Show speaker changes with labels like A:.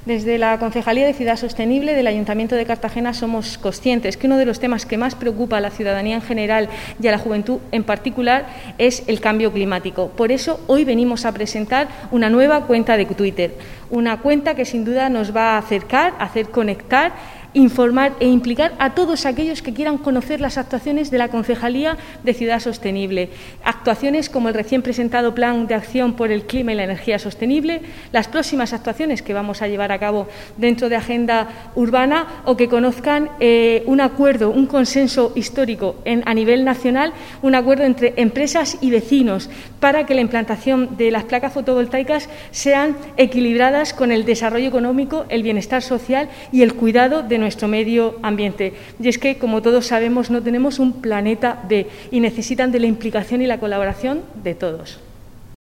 A: Desde la Concejalía de Ciudad Sostenible del Ayuntamiento de Cartagena somos conscientes que uno de los temas que más preocupa a la ciudadanía en general y a la juventud en particular es el cambio climático. Por eso hoy venimos a presentar una nueva cuenta de Twitter, una cuenta que sin duda nos va a acercar, a hacer conectar, informar e implicar a todos aquellos que quieran conocer las actuaciones de la Concejalía de Ciudad Sostenible. Actuaciones como el recién presentado Plan de Acción por el Clima y la Energía Sostenible, las próximas actuaciones que vamos a llevar a cabo dentro de Agenda Urbana o que conozcan un acuerdo, un consenso histórico a nivel nacional, un acuerdo entre empresas y vecinos para que la implantación de las placas fotovoltaicas sean equilibradas con el desarrollo económico, el bienestar social y el cuidado de nuestro medio ambiente. Y es que, como todos sabemos, no tenemos un planeta B y necesitan de la implicación y la colaboración de todos.